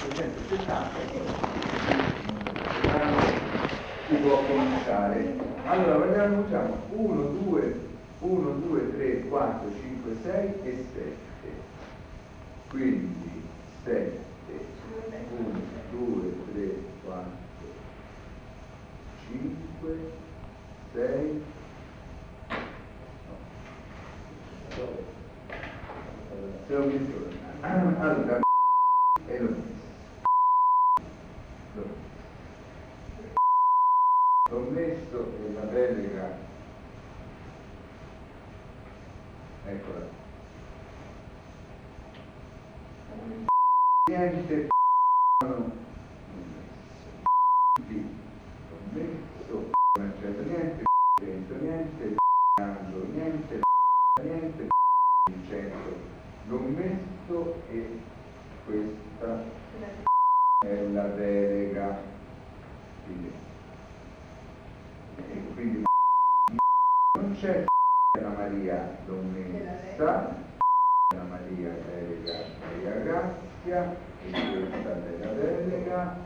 370 si può cominciare. Allora facciamo 1, 2, 3, 4, 5, 6 e 7. Quindi 7, 1, 2, 3, 4, 5, 6, se lo messo allora e l'ho messo e la delega, eccola, niente non messo, non c'è niente, niente, niente, l'ho messo e questa è la delega, e quindi non c'è la Maria, l'ho messa, la Maria delega, Maria Grazia, e questa è la delega,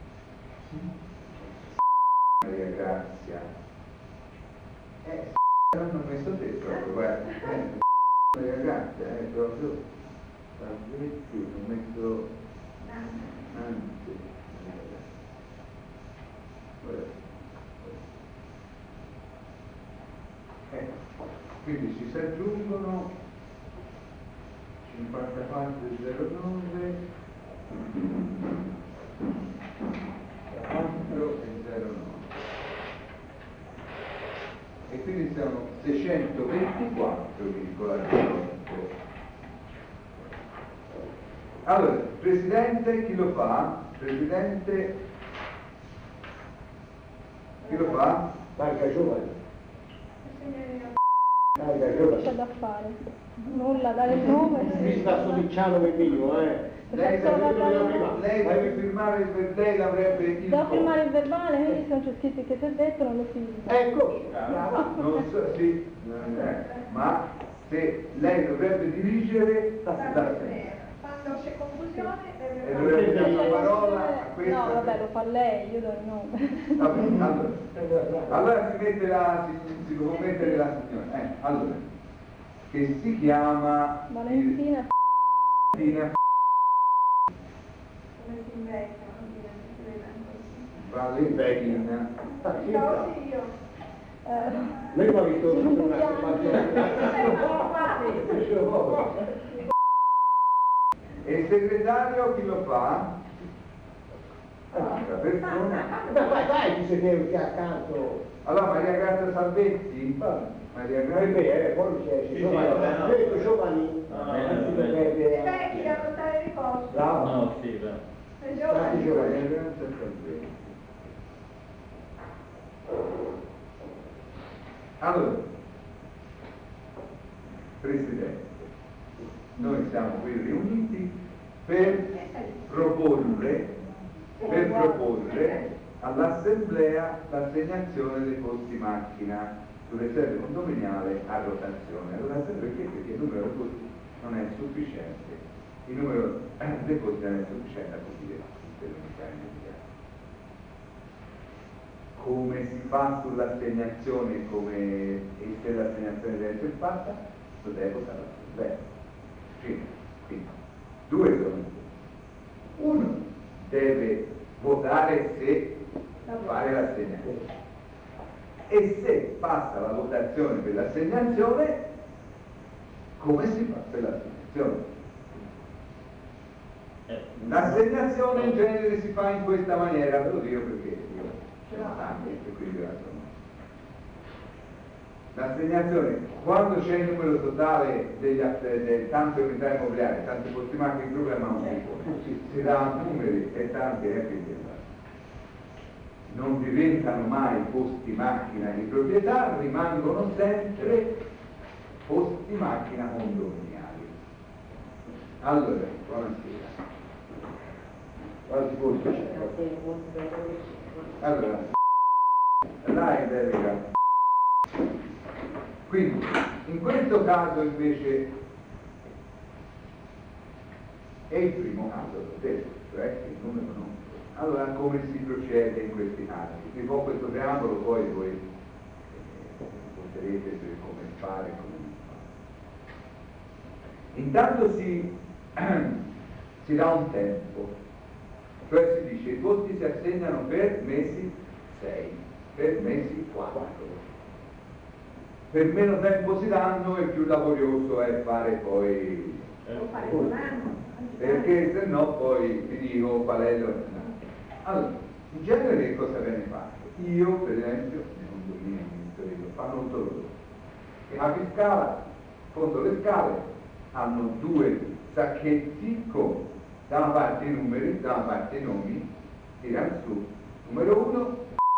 Maria Grazia, l'hanno messo te proprio, guarda, Maria Grazia, proprio, non metto, anzi, quindi ci si aggiungono 54,09 4 e 09 e quindi siamo 624,18. Allora, Presidente chi lo fa? Presidente chi lo fa? Marca Giovane. C'è da fare, nulla, dare il nome. Mi sta soddicciando per mio, Lei deve firmare per lei l'avrebbe il devo firmare il verbale, quindi sono giustizie che ti ho detto, non lo firmo. Ecco, non so, sì, ma se lei dovrebbe dirigere quando c'è confusione e dovrebbe dare una parola a questa. No, vabbè, lo fa lei, io do il nome. Vabbè, allora si può mettere la signora. Allora, che si chiama Valentina. Valentina. lei mi ha visto E il segretario chi lo fa? Un'altra persona. Vai, ti sei che accanto. Allora Maria Grazia Salvetti? Maria Grazia. Poi c'è giovani. vecchi da portare riposo. Bravo. No, sì, beh. Sei giovane. Maria Grazia Salvetti. Allora, Presidente, noi siamo qui riuniti per proporre all'Assemblea l'assegnazione dei posti macchina sulle sede condominiali a rotazione. Allora, perché? Perché il numero dei posti non è sufficiente, il numero dei posti non è sufficiente a coprire tutte le unità immobiliari. Come si fa sull'assegnazione e se l'assegnazione deve essere fatta, lo deve votare l'Assemblea. Quindi, due sono. Uno deve votare se fare l'assegnazione e se passa la votazione per l'assegnazione, come si fa per l'assegnazione? L'assegnazione in genere si fa in questa maniera, ve lo dico perché io ce l'ho tanti e quindi la sono. L'assegnazione, quando c'è il numero totale delle tante unità immobiliari, tanti posti macchina, il problema non si pone, si dà numeri e tanti quindi non diventano mai posti macchina di proprietà, rimangono sempre posti macchina condominiali. Allora, buonasera. Quasi posti c'è? Allora, là è delega. Quindi, in questo caso invece è il primo caso, l'ho detto, cioè come si procede in questi casi. Vi fa questo preambolo, poi voi voterete su come fare, come non fare. Intanto si dà un tempo, cioè si dice i posti si assegnano per mesi 6, per mesi 4. Per meno tempo si danno e più laborioso è fare poi, perché se no poi vi dico qual è allora, in genere che cosa viene fatto? Io per esempio, nei condomini fanno tutto loro. I capi scala, fondo le scale, hanno 2 sacchetti con da una parte i numeri, da una parte i nomi, tirano su, numero 1,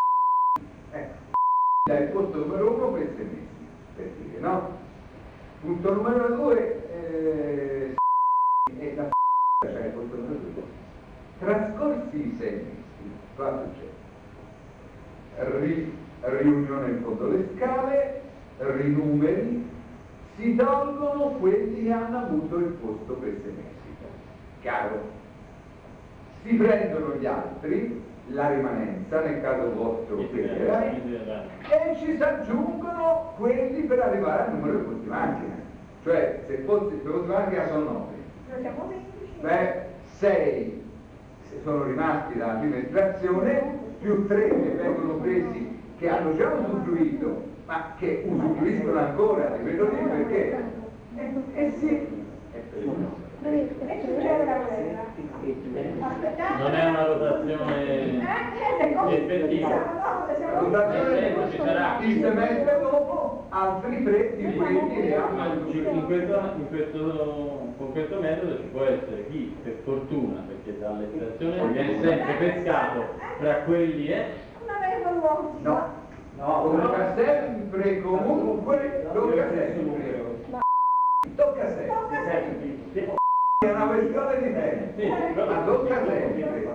dai il posto numero 1 per 6 mesi, per dire, no? Punto numero 2, e la cioè il posto numero 2. Trascorsi i 6 mesi, cosa succede? Riunione in fondo alle scale, rinumeri, si tolgono quelli che hanno avuto il posto per 6 mesi. Chiaro? Si prendono gli altri, la rimanenza, nel caso vostro, e ci si aggiungono quelli per arrivare al numero di posti macchina. Cioè, se posti macchina sono 9. Noi siamo 15. Beh, 6 sono rimasti dalla prima estrazione, più 3 che vengono presi, che hanno già usufruito, ma che usufruiscono ancora di quello lì perché? Sì. E succede la guerra. Aspettate. Non è una rotazione effettiva. La rotazione ci sarà. il semestre dopo altri 3 di quelli che Ma hanno con questo metodo ci può essere chi per fortuna, perché dall'estrazione viene sempre pescato tra quelli Una vera uomo. No, tocca sempre comunque, tocca sempre. Tocca sempre. È una questione di tempo, ma tocca sempre.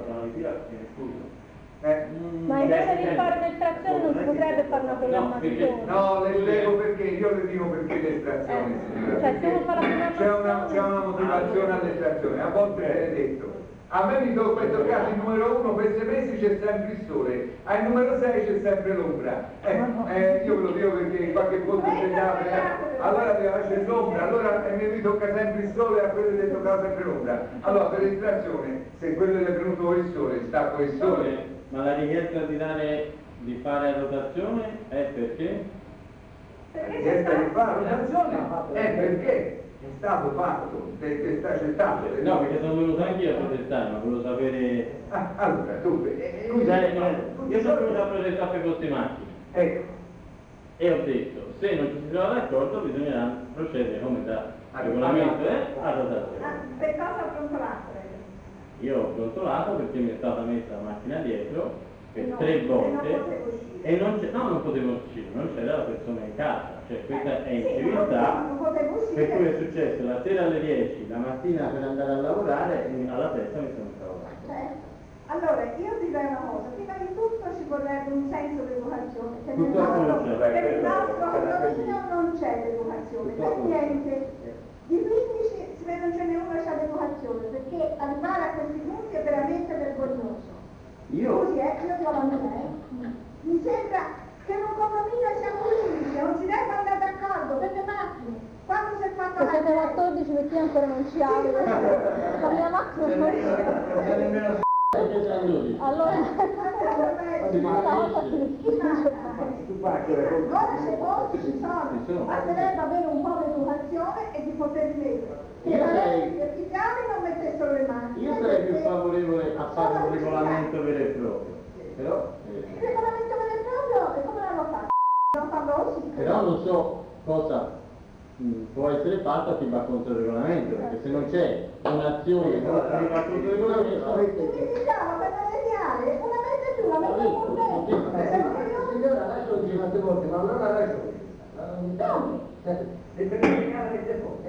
Ma invece di fare un'estrazione non si potrebbe fare una programmazione. No, le spiego perché, io le dico perché l'estrazione, signora. Cioè, se uno fa la programmazione... C'è una motivazione all'estrazione, a volte è detto. A me mi tocca toccare il numero 1, per 6 mesi c'è sempre il sole, al numero 6 c'è sempre l'ombra. Io ve lo dico perché in qualche posto allora c'è l'ombra, allora mi tocca sempre il sole, a quello che toccava sempre l'ombra. Allora per l'estrazione, se quello che è venuto il sole, sta con il sole. Ma la richiesta di fare rotazione è perché? La richiesta di fare rotazione è perché è stato fatto, c'è stato. No, perché sono venuto anch'io a protestare, ma volevo sapere. Allora, tu, Io sono venuto a protestare per queste macchine. ecco, E ho detto, se non ci si trova d'accordo bisognerà procedere come da regolamento a rotazione. Per cosa ha brontolato? Io ho brontolato perché mi è stata messa la macchina dietro per No, 3 volte e non potevo uscire. e non potevo uscire, non c'era la persona in casa, cioè questa è Sì, inciviltà. non potevo uscire. Per cui è successo la sera alle 10, la mattina per andare a lavorare e alla sesta mi sono trovato. Allora, io ti direi una cosa, prima di tutto ci vorrebbe un senso di educazione, che nel Purtroppo non nostro, c'è. per il nostro condominio non c'è l'educazione, per niente. Di 15 se non ce n'è uno che ha l'educazione, perché arrivare a questi punti è veramente vergognoso. Così io dico la mia, mi sembra che in un condominio siamo 15, non si deve andare d'accordo per le macchine. Quando si è fatta Se siete 14 perché io ancora non ci apro. La mia macchina non ci allora ora se molti ci sono, basterebbe avere un po' di educazione e di poter vedere. Che i artigiani non mettessero le mani. Io sarei più favorevole a fare un regolamento vero e proprio, però, Il regolamento vero e proprio e come l'hanno fatto? Non fanno così. però non so cosa può essere fatta chi va contro il regolamento, perché se non c'è un'azione che va contro il regolamento. Quindi diciamo per mediare una mezza più, la mezza più. Signora, lascio dire tante volte, ma non ha ragione. e per verificare le default.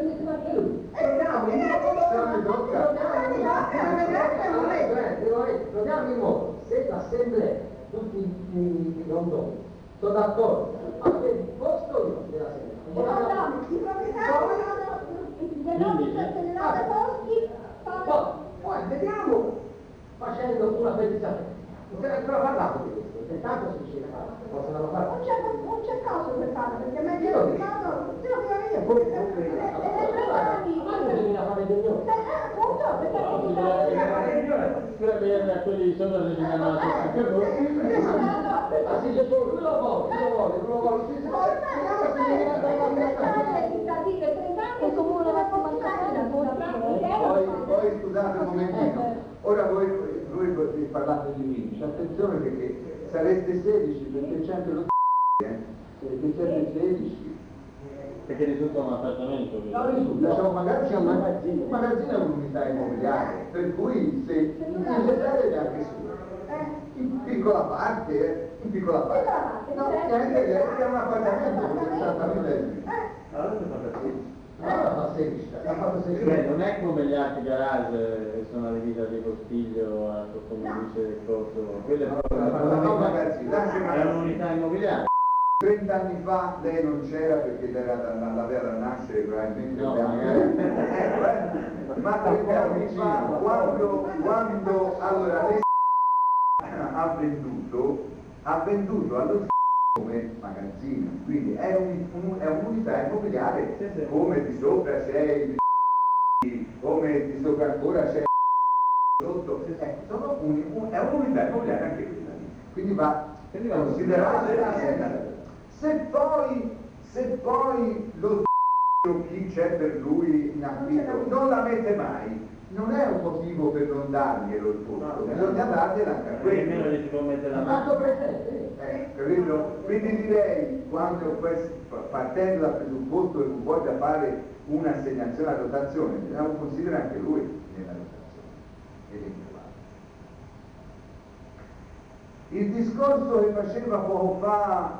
Troviamo il modo, se l'assemblea, tutti i condomini, sono d'accordo, avete il posto io dell'assemblea. I proprietari sono posti. Poi vediamo, facendo facendo una petizia tecnica. Non si è ancora parlato di questo, intanto si dice possono fare. Non c'è cosa per farlo, perché me ne Io ho dico. fatto, te lo dico io. Poi, Ma bisogna fare del mio. appunto, perché Pure vedere a quelli di sopra se ci danno la stessa cosa. Ma si dice solo, quello vuole, Il comune va a Poi scusate un momentino, ora voi parlate di 15, attenzione perché sareste 16 perché c'è anche lo perché siete 16. Perché risulta un appartamento. No, risulta, c'è un magazzino, Un magazzino è un'unità immobiliare, per cui se necessario è anche suo. In piccola parte, No, è un appartamento con 60.000 euro. Allora fa 16, ha fatto 16. Cioè, non è come gli altri garage che sono adibiti di Costiglio, a come dice il corso, quello è proprio è un'unità immobiliare. 30 anni fa lei non c'era perché l'aveva da nascere probabilmente No, ma 30 anni fa quando allora lei ha venduto allo come magazzino, quindi è un'unità immobiliare come di sopra c'è come di sopra ancora c'è sotto, è un'unità immobiliare anche quella lì, quindi va considerata. Se poi lo chi c'è per lui in affitto non la mette mai, non è un motivo per non darglielo il posto, bisogna dargliela anche a Nemmeno quello. gli si può mettere la mano. fatto presente. Capito? Quindi direi, partendo dal presupposto che non voglia fare un'assegnazione a rotazione, bisogna considerare anche lui nella rotazione. Eventuale. Il discorso che faceva poco fa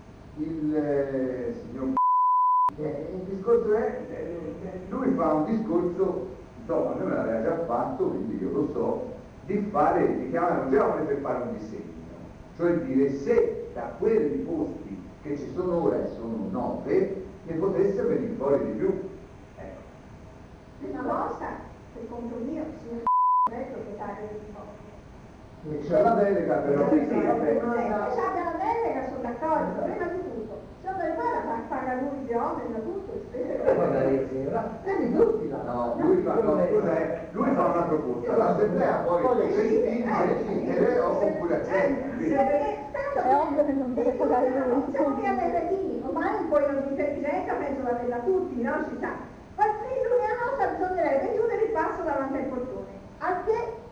il signor il discorso è, lui fa un discorso, insomma, lui me l'aveva già fatto, quindi io lo so, di chiamare un giovane per fare un disegno, cioè dire se da quelli posti che ci sono ora, e sono 9, ne potesse venire fuori di più. Ecco. una cosa, per conto mio, signor non è proprietario di posto. C'è la delega però. Se abbia la delega sono d'accordo, prima di tutto. Se non per fare paga lui gli oneri, tutto, Vedi tutti là. No, lui fa una proposta, l'assemblea poi respingere oppure accetta. È ovvio che non deve pagare lui. Siamo qui a Berrettini, ormai poi l'intelligenza penso l'averla tutti, no? Ci sa. Ma lui a nostra bisognerebbe chiudere il passo davanti al portone. Al